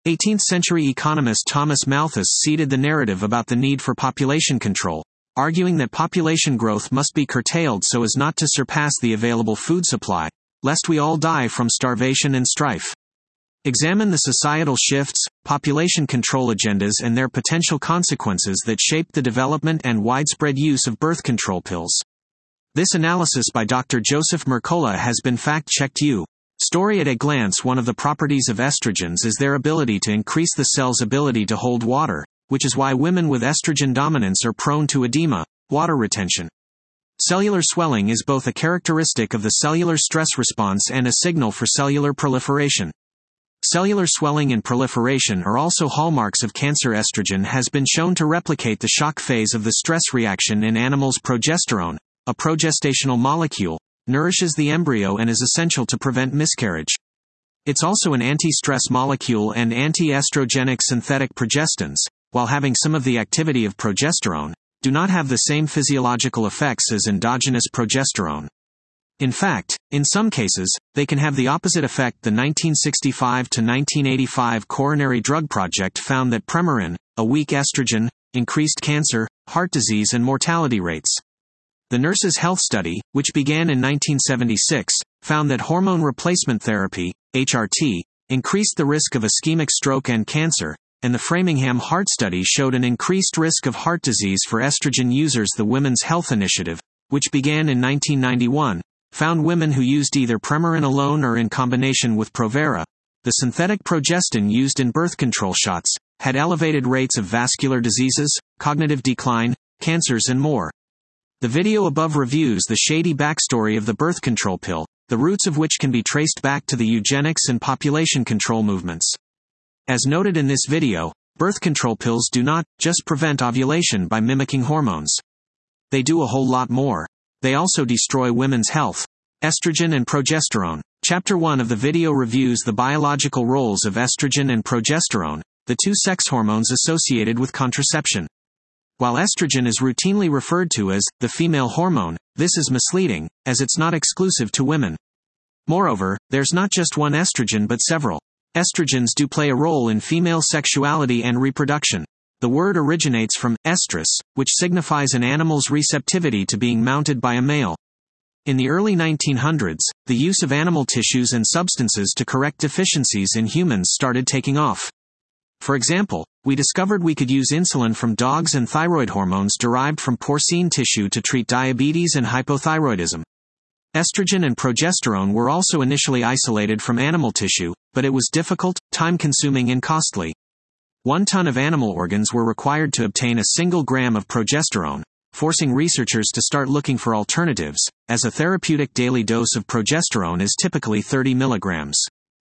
18th-century economist Thomas Malthus seeded the narrative about the need for population control, arguing that population growth must be curtailed so as not to surpass the available food supply, lest we all die from starvation and strife. Examine the societal shifts, population control agendas and their potential consequences that shaped the development and widespread use of birth control pills. This analysis by Dr. Joseph Mercola has been fact-checked. Story at a glance. One of the properties of estrogens is their ability to increase the cell's ability to hold water, which is why women with estrogen dominance are prone to edema, water retention. Cellular swelling is both a characteristic of the cellular stress response and a signal for cellular proliferation. Cellular swelling and proliferation are also hallmarks of cancer. Estrogen has been shown to replicate the shock phase of the stress reaction in animals. Progesterone, a progestational molecule, nourishes the embryo and is essential to prevent miscarriage. It's also an anti-stress molecule and anti-estrogenic. Synthetic progestins, while having some of the activity of progesterone, do not have the same physiological effects as endogenous progesterone. In fact, in some cases, they can have the opposite effect. The 1965 to 1985 Coronary Drug Project found that Premarin, a weak estrogen, increased cancer, heart disease and mortality rates. The Nurses' Health Study, which began in 1976, found that hormone replacement therapy, HRT, increased the risk of ischemic stroke and cancer, and the Framingham Heart Study showed an increased risk of heart disease for estrogen users. The Women's Health Initiative, which began in 1991, found women who used either Premarin alone or in combination with Provera, the synthetic progestin used in birth control shots, had elevated rates of vascular diseases, cognitive decline, cancers and more. The video above reviews the shady backstory of the birth control pill, the roots of which can be traced back to the eugenics and population control movements. As noted in this video, birth control pills do not just prevent ovulation by mimicking hormones. They do a whole lot more. They also destroy women's health. Estrogen and progesterone. Chapter 1 of the video reviews the biological roles of estrogen and progesterone, the two sex hormones associated with contraception. While estrogen is routinely referred to as the female hormone, this is misleading, as it's not exclusive to women. Moreover, there's not just one estrogen but several. Estrogens do play a role in female sexuality and reproduction. The word originates from estrus, which signifies an animal's receptivity to being mounted by a male. In the early 1900s, the use of animal tissues and substances to correct deficiencies in humans started taking off. For example, we discovered we could use insulin from dogs and thyroid hormones derived from porcine tissue to treat diabetes and hypothyroidism. Estrogen and progesterone were also initially isolated from animal tissue, but it was difficult, time-consuming and costly. 1 ton of animal organs were required to obtain a single gram of progesterone, forcing researchers to start looking for alternatives, as a therapeutic daily dose of progesterone is typically 30 milligrams.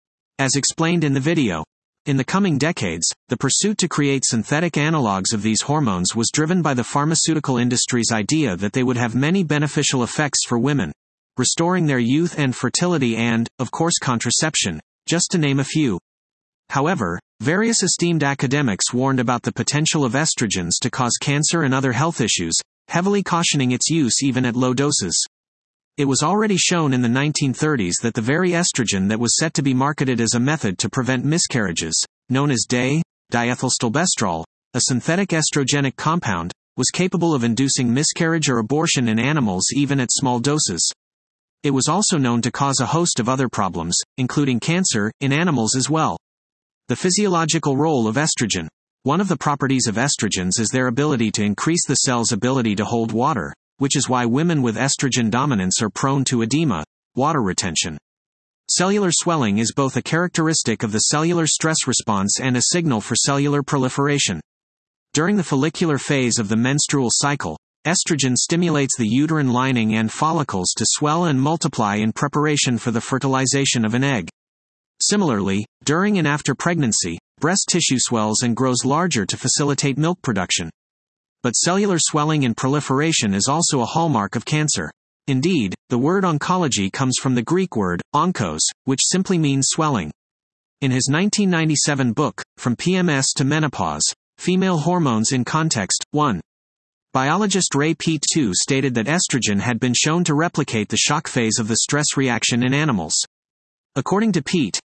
As explained in the video, in the coming decades, the pursuit to create synthetic analogs of these hormones was driven by the pharmaceutical industry's idea that they would have many beneficial effects for women, restoring their youth and fertility and, of course, contraception, just to name a few. However, various esteemed academics warned about the potential of estrogens to cause cancer and other health issues, heavily cautioning its use even at low doses. It was already shown in the 1930s that the very estrogen that was set to be marketed as a method to prevent miscarriages, known as diethylstilbestrol, a synthetic estrogenic compound, was capable of inducing miscarriage or abortion in animals even at small doses. It was also known to cause a host of other problems, including cancer, in animals as well. The physiological role of estrogen. One of the properties of estrogens is their ability to increase the cell's ability to hold water, which is why women with estrogen dominance are prone to edema, water retention. Cellular swelling is both a characteristic of the cellular stress response and a signal for cellular proliferation. During the follicular phase of the menstrual cycle, estrogen stimulates the uterine lining and follicles to swell and multiply in preparation for the fertilization of an egg. Similarly, during and after pregnancy, breast tissue swells and grows larger to facilitate milk production. But cellular swelling and proliferation is also a hallmark of cancer. Indeed, the word oncology comes from the Greek word, onkos, which simply means swelling. In his 1997 book, From PMS to Menopause, Female Hormones in Context, 1. Biologist Ray Peat II stated that estrogen had been shown to replicate the shock phase of the stress reaction in animals. According to Peat,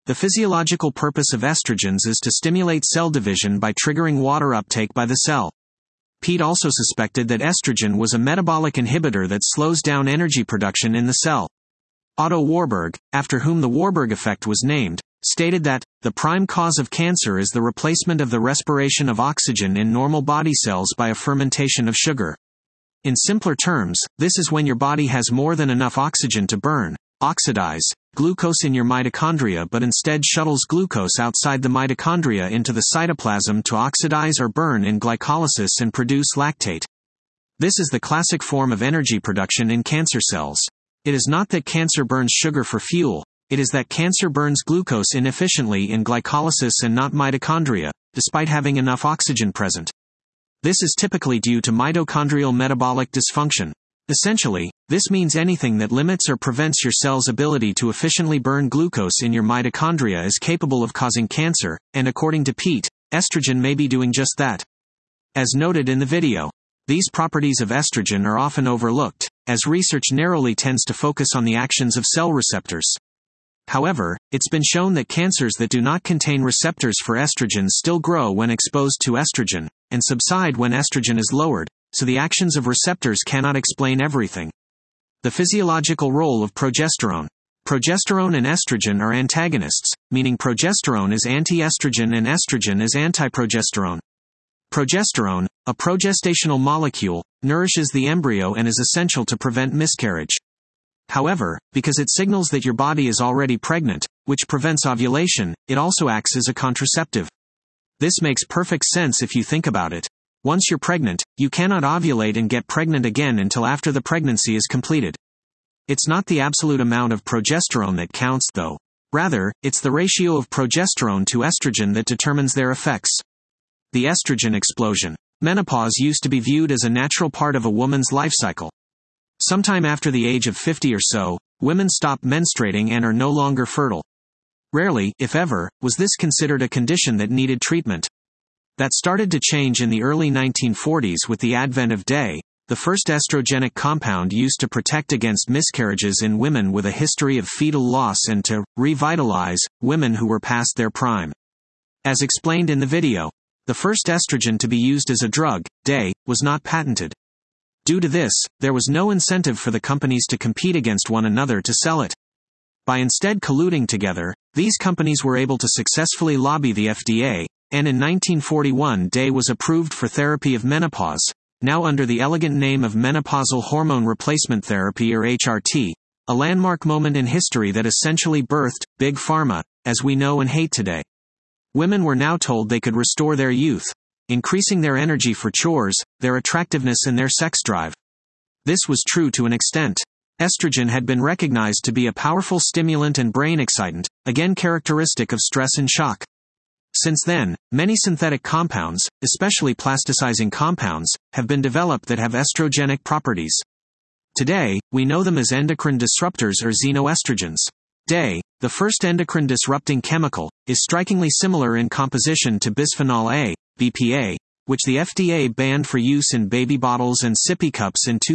The physiological purpose of estrogens is to stimulate cell division by triggering water uptake by the cell. Pete also suspected that estrogen was a metabolic inhibitor that slows down energy production in the cell. Otto Warburg, after whom the Warburg effect was named, stated that the prime cause of cancer is the replacement of the respiration of oxygen in normal body cells by a fermentation of sugar. In simpler terms, this is when your body has more than enough oxygen to burn, oxidize, glucose in your mitochondria but instead shuttles glucose outside the mitochondria into the cytoplasm to oxidize or burn in glycolysis and produce lactate. This is the classic form of energy production in cancer cells. It is not that cancer burns sugar for fuel, it is that cancer burns glucose inefficiently in glycolysis and not mitochondria, despite having enough oxygen present. This is typically due to mitochondrial metabolic dysfunction. Essentially, this means anything that limits or prevents your cell's ability to efficiently burn glucose in your mitochondria is capable of causing cancer, and according to Pete, estrogen may be doing just that. As noted in the video, these properties of estrogen are often overlooked, as research narrowly tends to focus on the actions of cell receptors. However, it's been shown that cancers that do not contain receptors for estrogen still grow when exposed to estrogen, and subside when estrogen is lowered, so the actions of receptors cannot explain everything. The physiological role of progesterone. Progesterone and estrogen are antagonists, meaning progesterone is anti-estrogen and estrogen is anti-progesterone. Progesterone, a progestational molecule, nourishes the embryo and is essential to prevent miscarriage. However, because it signals that your body is already pregnant, which prevents ovulation, it also acts as a contraceptive. This makes perfect sense if you think about it. Once you're pregnant, you cannot ovulate and get pregnant again until after the pregnancy is completed. It's not the absolute amount of progesterone that counts, though. Rather, it's the ratio of progesterone to estrogen that determines their effects. The estrogen explosion. Menopause used to be viewed as a natural part of a woman's life cycle. Sometime after the age of 50 or so, women stop menstruating and are no longer fertile. Rarely, if ever, was this considered a condition that needed treatment. That started to change in the early 1940s with the advent of DAY, the first estrogenic compound used to protect against miscarriages in women with a history of fetal loss and to revitalize women who were past their prime. As explained in the video, the first estrogen to be used as a drug, DAY, was not patented. Due to this, there was no incentive for the companies to compete against one another to sell it. By instead colluding together, these companies were able to successfully lobby the FDA, and in 1941 DAY was approved for therapy of menopause, now under the elegant name of menopausal hormone replacement therapy or HRT, a landmark moment in history that essentially birthed Big Pharma, as we know and hate today. Women were now told they could restore their youth, increasing their energy for chores, their attractiveness and their sex drive. This was true to an extent. Estrogen had been recognized to be a powerful stimulant and brain excitant, again characteristic of stress and shock. Since then, many synthetic compounds, especially plasticizing compounds, have been developed that have estrogenic properties. Today, we know them as endocrine disruptors or xenoestrogens. DAY, the first endocrine disrupting chemical, is strikingly similar in composition to bisphenol A, BPA, which the FDA banned for use in baby bottles and sippy cups in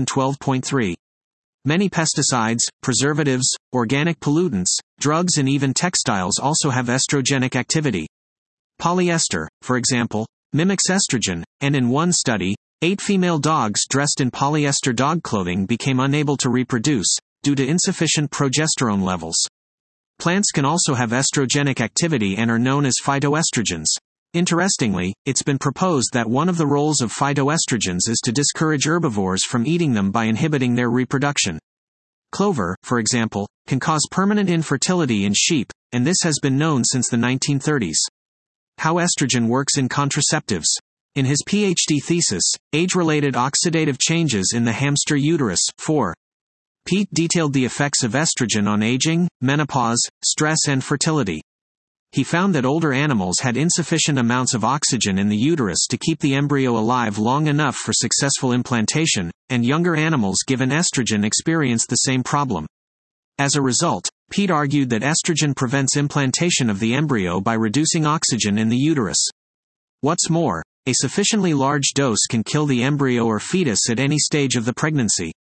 2012.3. Many pesticides, preservatives, organic pollutants, drugs and even textiles also have estrogenic activity. Polyester, for example, mimics estrogen, and in one study, 8 female dogs dressed in polyester dog clothing became unable to reproduce, due to insufficient progesterone levels. Plants can also have estrogenic activity and are known as phytoestrogens. Interestingly, it's been proposed that one of the roles of phytoestrogens is to discourage herbivores from eating them by inhibiting their reproduction. Clover, for example, can cause permanent infertility in sheep, and this has been known since the 1930s. How estrogen works in contraceptives. In his PhD thesis, Age-Related Oxidative Changes in the Hamster Uterus, 4. Pete detailed the effects of estrogen on aging, menopause, stress and fertility. He found that older animals had insufficient amounts of oxygen in the uterus to keep the embryo alive long enough for successful implantation, and younger animals given estrogen experienced the same problem. As a result, Pete argued that estrogen prevents implantation of the embryo by reducing oxygen in the uterus. What's more, a sufficiently large dose can kill the embryo or fetus at any stage of the pregnancy.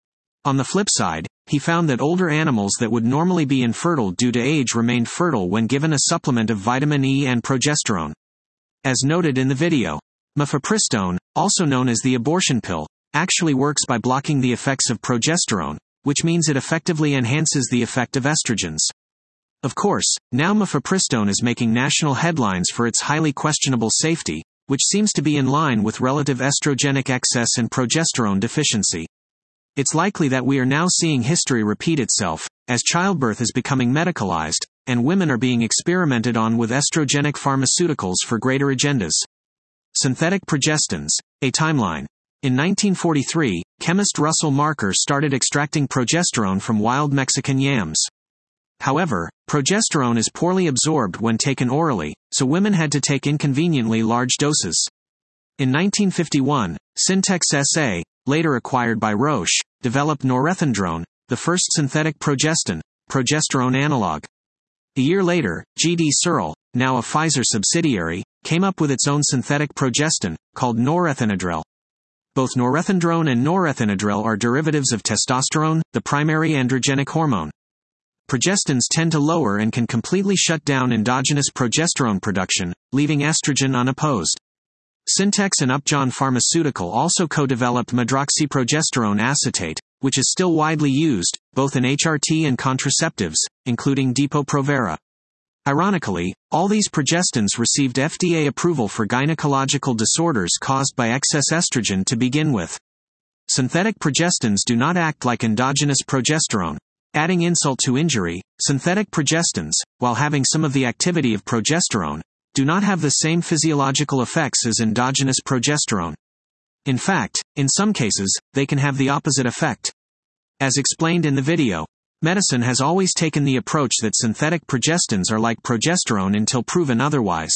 On the flip side, he found that older animals that would normally be infertile due to age remained fertile when given a supplement of vitamin E and progesterone. As noted in the video, mifepristone, also known as the abortion pill, actually works by blocking the effects of progesterone, which means it effectively enhances the effect of estrogens. Of course, now mifepristone is making national headlines for its highly questionable safety, which seems to be in line with relative estrogenic excess and progesterone deficiency. It's likely that we are now seeing history repeat itself, as childbirth is becoming medicalized, and women are being experimented on with estrogenic pharmaceuticals for greater agendas. Synthetic progestins. A timeline. In 1943, chemist Russell Marker started extracting progesterone from wild Mexican yams. However, progesterone is poorly absorbed when taken orally, so women had to take inconveniently large doses. In 1951, Syntex SA, later acquired by Roche, developed norethindrone, the first synthetic progesterone analog. A year later, G.D. Searle, now a Pfizer subsidiary, came up with its own synthetic progestin, called norethindrel. Both norethindrone and norethindrel are derivatives of testosterone, the primary androgenic hormone. Progestins tend to lower and can completely shut down endogenous progesterone production, leaving estrogen unopposed. Syntex and Upjohn Pharmaceutical also co-developed medroxyprogesterone acetate, which is still widely used, both in HRT and contraceptives, including Depo-Provera. Ironically, all these progestins received FDA approval for gynecological disorders caused by excess estrogen to begin with. Synthetic progestins do not act like endogenous progesterone. Adding insult to injury, synthetic progestins, while having some of the activity of progesterone, do not have the same physiological effects as endogenous progesterone. In fact, in some cases, they can have the opposite effect. As explained in the video, medicine has always taken the approach that synthetic progestins are like progesterone until proven otherwise.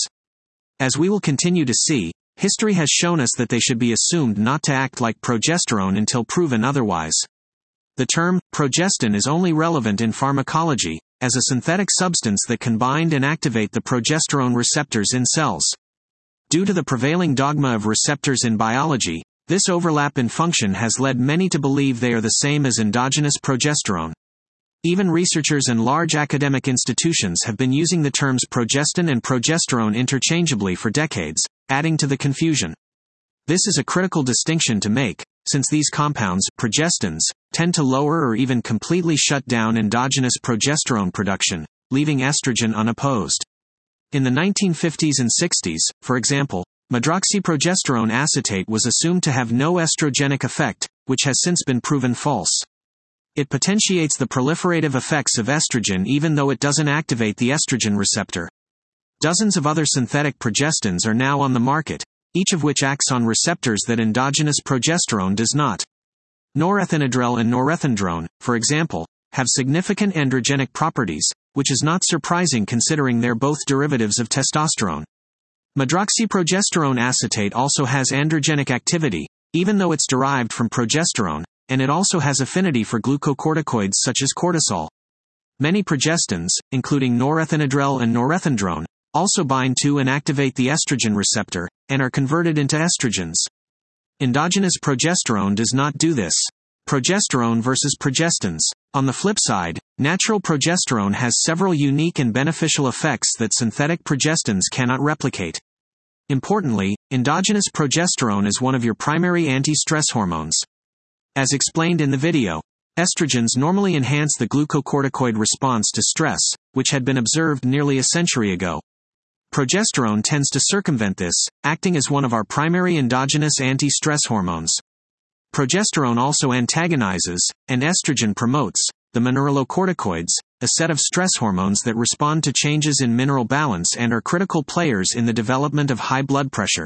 As we will continue to see, history has shown us that they should be assumed not to act like progesterone until proven otherwise. The term progestin is only relevant in pharmacology, as a synthetic substance that can bind and activate the progesterone receptors in cells. Due to the prevailing dogma of receptors in biology, this overlap in function has led many to believe they are the same as endogenous progesterone. Even researchers and large academic institutions have been using the terms progestin and progesterone interchangeably for decades, adding to the confusion. This is a critical distinction to make, since these compounds, progestins, tend to lower or even completely shut down endogenous progesterone production, leaving estrogen unopposed. In the 1950s and 60s, for example, medroxyprogesterone acetate was assumed to have no estrogenic effect, which has since been proven false. It potentiates the proliferative effects of estrogen even though it doesn't activate the estrogen receptor. Dozens of other synthetic progestins are now on the market, each of which acts on receptors that endogenous progesterone does not. Norethindrel and norethindrone, for example, have significant androgenic properties, which is not surprising considering they're both derivatives of testosterone. Medroxyprogesterone acetate also has androgenic activity, even though it's derived from progesterone, and it also has affinity for glucocorticoids such as cortisol. Many progestins, including norethindrel and norethindrone, also bind to and activate the estrogen receptor, and are converted into estrogens. Endogenous progesterone does not do this. Progesterone versus progestins. On the flip side, natural progesterone has several unique and beneficial effects that synthetic progestins cannot replicate. Importantly, endogenous progesterone is one of your primary anti-stress hormones. As explained in the video, estrogens normally enhance the glucocorticoid response to stress, which had been observed nearly a century ago. Progesterone tends to circumvent this, acting as one of our primary endogenous anti-stress hormones. Progesterone also antagonizes, and estrogen promotes, the mineralocorticoids, a set of stress hormones that respond to changes in mineral balance and are critical players in the development of high blood pressure.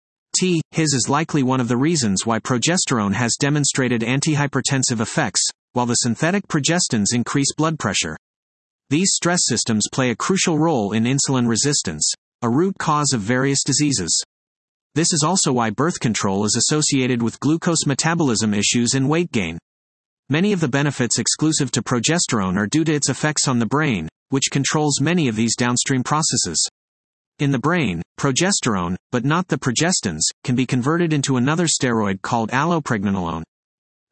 His is likely one of the reasons why progesterone has demonstrated antihypertensive effects, while the synthetic progestins increase blood pressure. These stress systems play a crucial role in insulin resistance, a root cause of various diseases. This is also why birth control is associated with glucose metabolism issues and weight gain. Many of the benefits exclusive to progesterone are due to its effects on the brain, which controls many of these downstream processes. In the brain, progesterone, but not the progestins, can be converted into another steroid called allopregnanolone.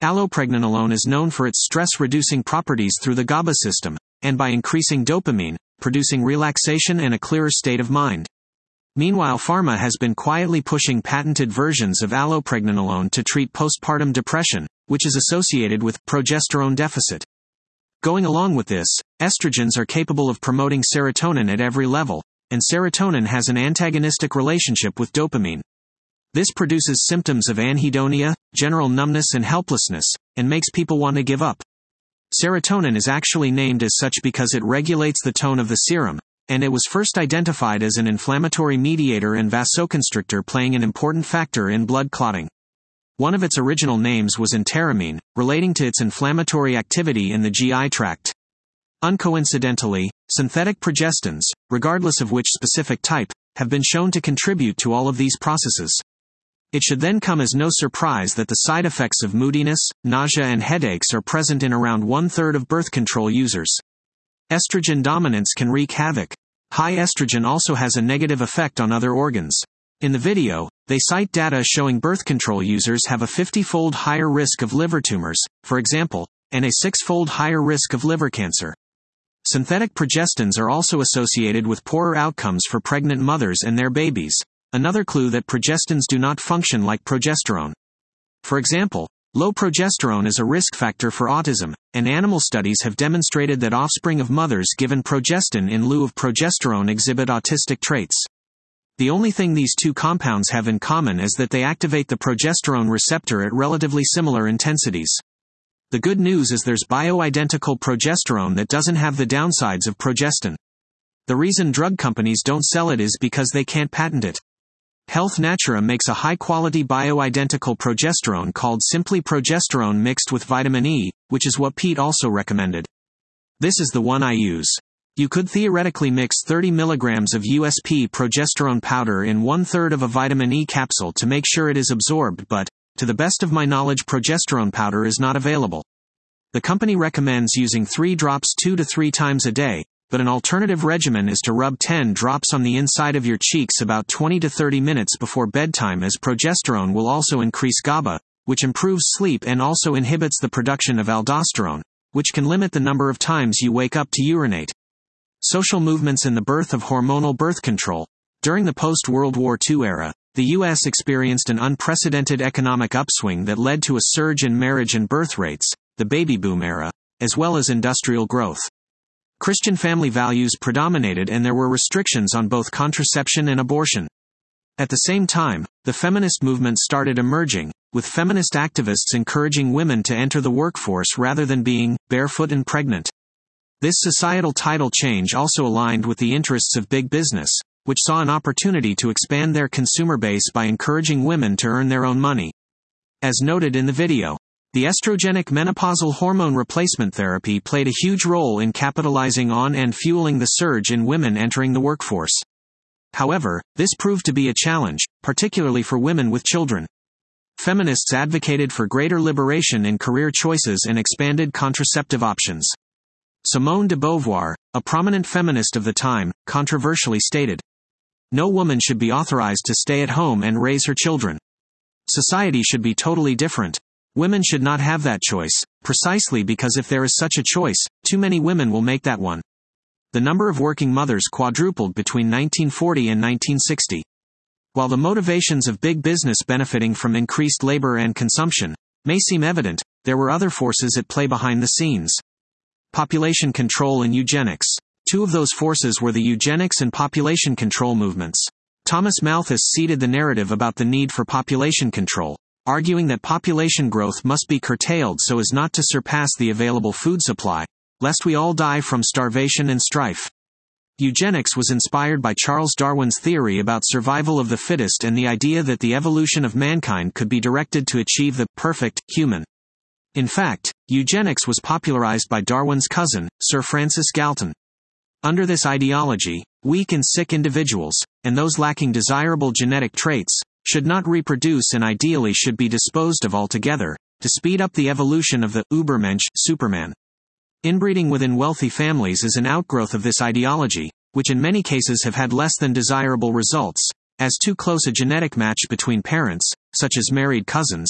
Allopregnanolone is known for its stress-reducing properties through the GABA system, and by increasing dopamine, producing relaxation and a clearer state of mind. Meanwhile, pharma has been quietly pushing patented versions of allopregnanolone to treat postpartum depression, which is associated with progesterone deficit. Going along with this, estrogens are capable of promoting serotonin at every level, and serotonin has an antagonistic relationship with dopamine. This produces symptoms of anhedonia, general numbness and helplessness, and makes people want to give up. Serotonin is actually named as such because it regulates the tone of the serum, and it was first identified as an inflammatory mediator and vasoconstrictor playing an important factor in blood clotting. One of its original names was enteramine, relating to its inflammatory activity in the GI tract. Uncoincidentally, synthetic progestins, regardless of which specific type, have been shown to contribute to all of these processes. It should then come as no surprise that the side effects of moodiness, nausea and headaches are present in around 1/3 of birth control users. Estrogen dominance can wreak havoc. High estrogen also has a negative effect on other organs. In the video, they cite data showing birth control users have a 50-fold higher risk of liver tumors, for example, and a 6-fold higher risk of liver cancer. Synthetic progestins are also associated with poorer outcomes for pregnant mothers and their babies, another clue that progestins do not function like progesterone. For example, low progesterone is a risk factor for autism, and animal studies have demonstrated that offspring of mothers given progestin in lieu of progesterone exhibit autistic traits. The only thing these two compounds have in common is that they activate the progesterone receptor at relatively similar intensities. The good news is there's bioidentical progesterone that doesn't have the downsides of progestin. The reason drug companies don't sell it is because they can't patent it. Health Natura makes a high-quality bioidentical progesterone called Simply Progesterone mixed with vitamin E, which is what Pete also recommended. This is the one I use. You could theoretically mix 30 mg of USP progesterone powder in 1/3 of a vitamin E capsule to make sure it is absorbed, but, to the best of my knowledge, progesterone powder is not available. The company recommends using 3 drops 2 to 3 times a day, but an alternative regimen is to rub 10 drops on the inside of your cheeks about 20 to 30 minutes before bedtime, as progesterone will also increase GABA, which improves sleep and also inhibits the production of aldosterone, which can limit the number of times you wake up to urinate. Social movements in the birth of hormonal birth control. During the post-World War II era, the U.S. experienced an unprecedented economic upswing that led to a surge in marriage and birth rates, the baby boom era, as well as industrial growth. Christian family values predominated and there were restrictions on both contraception and abortion. At the same time, the feminist movement started emerging, with feminist activists encouraging women to enter the workforce rather than being barefoot and pregnant. This societal tidal change also aligned with the interests of big business, which saw an opportunity to expand their consumer base by encouraging women to earn their own money. As noted in the video, the estrogenic menopausal hormone replacement therapy played a huge role in capitalizing on and fueling the surge in women entering the workforce. However, this proved to be a challenge, particularly for women with children. Feminists advocated for greater liberation in career choices and expanded contraceptive options. Simone de Beauvoir, a prominent feminist of the time, controversially stated, "No woman should be authorized to stay at home and raise her children. Society should be totally different. Women should not have that choice, precisely because if there is such a choice, too many women will make that one." The number of working mothers quadrupled between 1940 and 1960. While the motivations of big business benefiting from increased labor and consumption may seem evident, there were other forces at play behind the scenes. Population control and eugenics. Two of those forces were the eugenics and population control movements. Thomas Malthus seeded the narrative about the need for population control, arguing that population growth must be curtailed so as not to surpass the available food supply, lest we all die from starvation and strife. Eugenics was inspired by Charles Darwin's theory about survival of the fittest and the idea that the evolution of mankind could be directed to achieve the perfect human. In fact, eugenics was popularized by Darwin's cousin, Sir Francis Galton. Under this ideology, weak and sick individuals, and those lacking desirable genetic traits, should not reproduce and ideally should be disposed of altogether, to speed up the evolution of the Übermensch, Superman. Inbreeding within wealthy families is an outgrowth of this ideology, which in many cases have had less than desirable results, as too close a genetic match between parents, such as married cousins,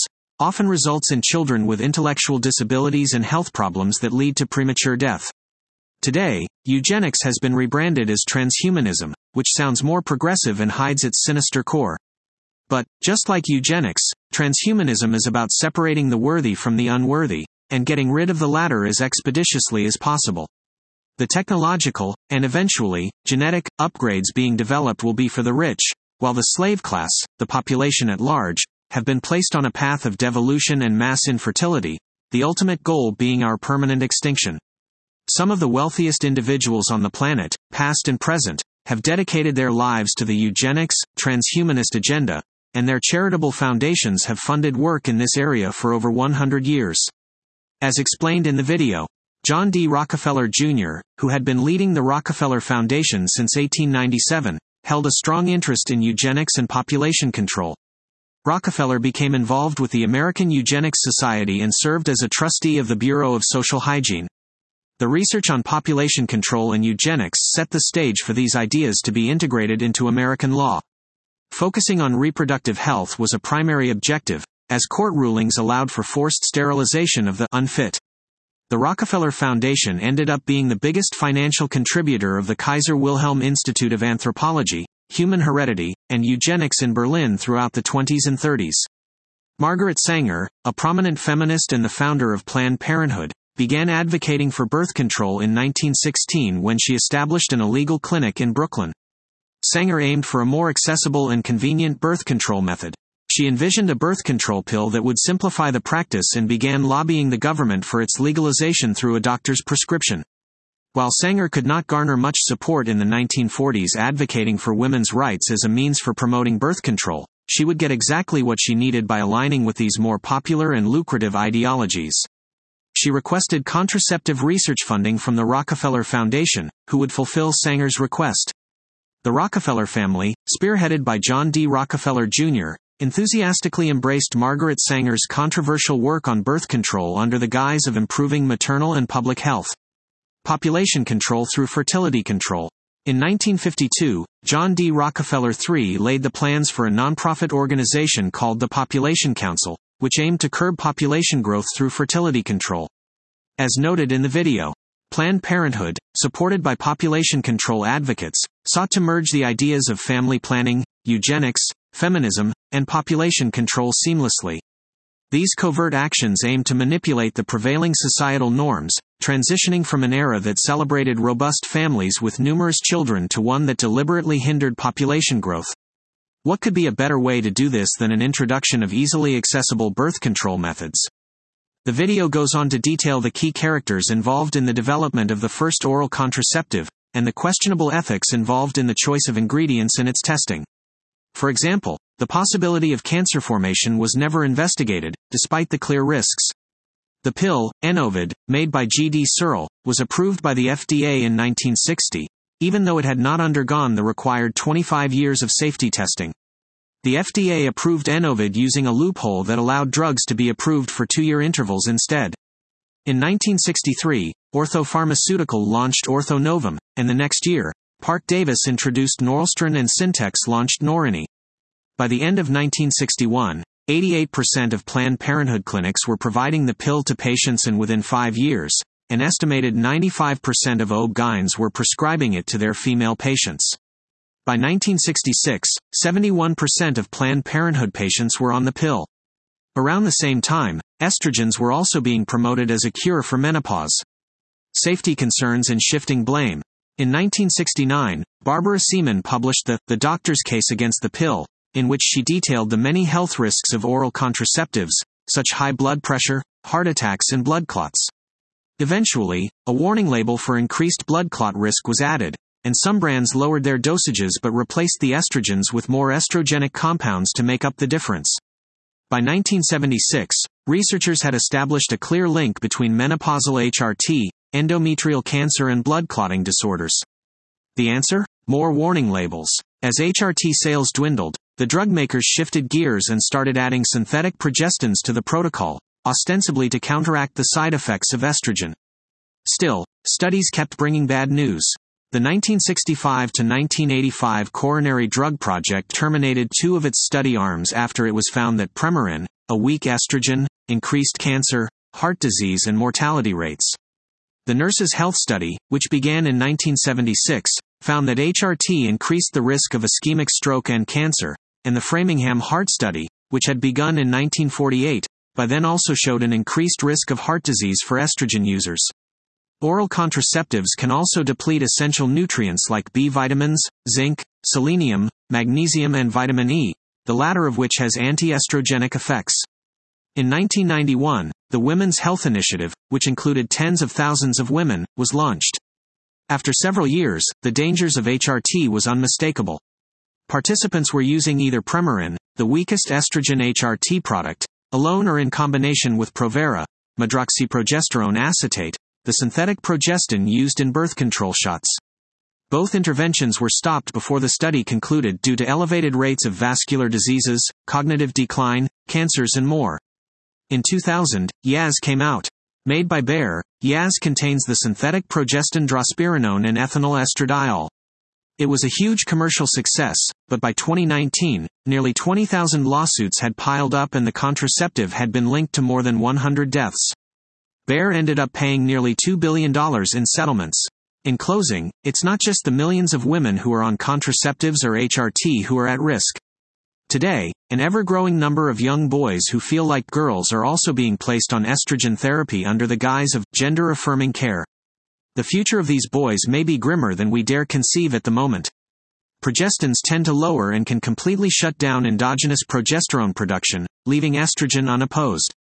often results in children with intellectual disabilities and health problems that lead to premature death. Today, eugenics has been rebranded as transhumanism, which sounds more progressive and hides its sinister core. But, just like eugenics, transhumanism is about separating the worthy from the unworthy, and getting rid of the latter as expeditiously as possible. The technological, and eventually, genetic, upgrades being developed will be for the rich, while the slave class, the population at large, have been placed on a path of devolution and mass infertility, the ultimate goal being our permanent extinction. Some of the wealthiest individuals on the planet, past and present, have dedicated their lives to the eugenics, transhumanist agenda, and their charitable foundations have funded work in this area for over 100 years. As explained in the video, John D. Rockefeller Jr., who had been leading the Rockefeller Foundation since 1897, held a strong interest in eugenics and population control. Rockefeller became involved with the American Eugenics Society and served as a trustee of the Bureau of Social Hygiene. The research on population control and eugenics set the stage for these ideas to be integrated into American law. Focusing on reproductive health was a primary objective, as court rulings allowed for forced sterilization of the unfit. The Rockefeller Foundation ended up being the biggest financial contributor of the Kaiser Wilhelm Institute of Anthropology, Human Heredity, and Eugenics in Berlin throughout the 1920s and 1930s. Margaret Sanger, a prominent feminist and the founder of Planned Parenthood, began advocating for birth control in 1916 when she established an illegal clinic in Brooklyn. Sanger aimed for a more accessible and convenient birth control method. She envisioned a birth control pill that would simplify the practice and began lobbying the government for its legalization through a doctor's prescription. While Sanger could not garner much support in the 1940s advocating for women's rights as a means for promoting birth control, she would get exactly what she needed by aligning with these more popular and lucrative ideologies. She requested contraceptive research funding from the Rockefeller Foundation, who would fulfill Sanger's request. The Rockefeller family, spearheaded by John D. Rockefeller Jr., enthusiastically embraced Margaret Sanger's controversial work on birth control under the guise of improving maternal and public health. Population control through fertility control. In 1952, John D. Rockefeller III laid the plans for a nonprofit organization called the Population Council, which aimed to curb population growth through fertility control. As noted in the video, Planned Parenthood, supported by population control advocates, sought to merge the ideas of family planning, eugenics, feminism, and population control seamlessly. These covert actions aimed to manipulate the prevailing societal norms, transitioning from an era that celebrated robust families with numerous children to one that deliberately hindered population growth. What could be a better way to do this than an introduction of easily accessible birth control methods? The video goes on to detail the key characters involved in the development of the first oral contraceptive, and the questionable ethics involved in the choice of ingredients and its testing. For example, the possibility of cancer formation was never investigated, despite the clear risks. The pill, Enovid, made by G.D. Searle, was approved by the FDA in 1960, even though it had not undergone the required 25 years of safety testing. The FDA approved Enovid using a loophole that allowed drugs to be approved for 2-year intervals instead. In 1963, Ortho Pharmaceutical launched Orthonovum, and the next year, Parke-Davis introduced Norelstran and Syntex launched Norini. By the end of 1961, 88% of Planned Parenthood clinics were providing the pill to patients, and within 5 years, an estimated 95% of OB-GYNs were prescribing it to their female patients. By 1966, 71% of Planned Parenthood patients were on the pill. Around the same time, estrogens were also being promoted as a cure for menopause. Safety concerns and shifting blame. In 1969, Barbara Seaman published The Doctor's Case Against the Pill, in which she detailed the many health risks of oral contraceptives, such high blood pressure, heart attacks and blood clots. Eventually, a warning label for increased blood clot risk was added, and some brands lowered their dosages but replaced the estrogens with more estrogenic compounds to make up the difference. By 1976, researchers had established a clear link between menopausal HRT, endometrial cancer and blood clotting disorders. The answer? More warning labels. As HRT sales dwindled, the drug makers shifted gears and started adding synthetic progestins to the protocol, ostensibly to counteract the side effects of estrogen. Still, studies kept bringing bad news. The 1965 to 1985 Coronary Drug Project terminated 2 of its study arms after it was found that Premarin, a weak estrogen, increased cancer, heart disease and mortality rates. The Nurses' Health Study, which began in 1976, found that HRT increased the risk of ischemic stroke and cancer, and the Framingham Heart Study, which had begun in 1948, by then also showed an increased risk of heart disease for estrogen users. Oral contraceptives can also deplete essential nutrients like B vitamins, zinc, selenium, magnesium and vitamin E, the latter of which has anti-estrogenic effects. In 1991, the Women's Health Initiative, which included tens of thousands of women, was launched. After several years, the dangers of HRT was unmistakable. Participants were using either Premarin, the weakest estrogen HRT product, alone or in combination with Provera, medroxyprogesterone acetate, the synthetic progestin used in birth control shots. Both interventions were stopped before the study concluded due to elevated rates of vascular diseases, cognitive decline, cancers and more. In 2000, Yaz came out. Made by Bayer, Yaz contains the synthetic progestin drospirenone and ethinyl estradiol. It was a huge commercial success, but by 2019, nearly 20,000 lawsuits had piled up and the contraceptive had been linked to more than 100 deaths. Bayer ended up paying nearly $2 billion in settlements. In closing, it's not just the millions of women who are on contraceptives or HRT who are at risk. Today, an ever-growing number of young boys who feel like girls are also being placed on estrogen therapy under the guise of gender-affirming care. The future of these boys may be grimmer than we dare conceive at the moment. Progestins tend to lower and can completely shut down endogenous progesterone production, leaving estrogen unopposed.